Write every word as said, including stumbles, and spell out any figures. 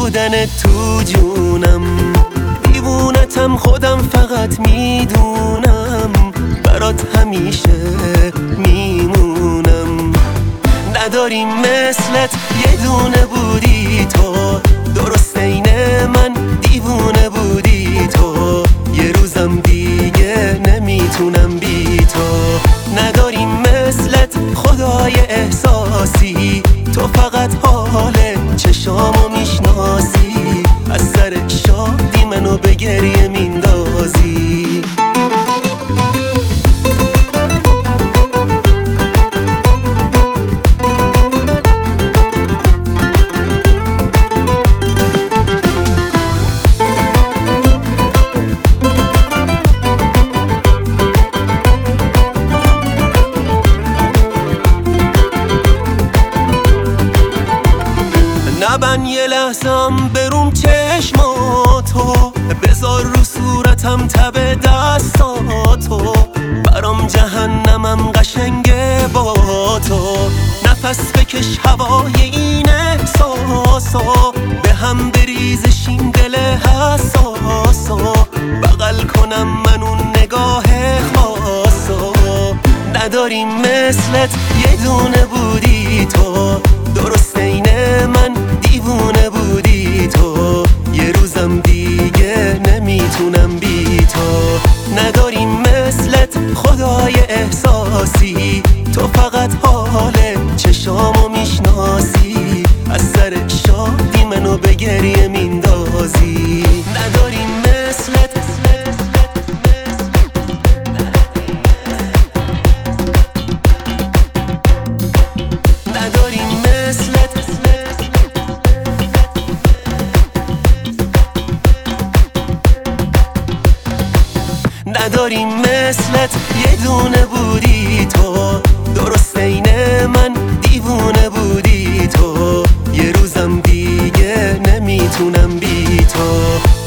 بودن تو جونم، دیوونتم خودم فقط میدونم، برات همیشه میمونم. نداری مثلت یه دونه بودی تو، درست عین من دیوونه بودی تو، یه روزم دیگه نمیتونم بی تو. نداری مثلت خدای احساسی، تو فقط حال چشامو میشناسی، از سر شادی منو به گریه میندازی. نبن یه لحظم بروم چشماتو، بذار رو صورتم تب دستاتو، برام جهنمم قشنگه با تو. نفس بکش هوای این احساسو، به هم بریزشیم دل حساسو، بغل کنم من اون نگاه خاصو. نداری مثلت یه دونه بودی تو، درست عین من دیوونه بودی تو، یه روزم دیگه نمیتونم بی تو. نداری مثلت خدای احساسی، تو فقط حال چشامو میشناسی، از سر شادی منو به گریه میندازی. نداری مثلت نداری مثلت نداری مثلت یه دونه بودی تو، درست عین من دیوونه بودی تو، یه روزم دیگه نمیتونم بی تو.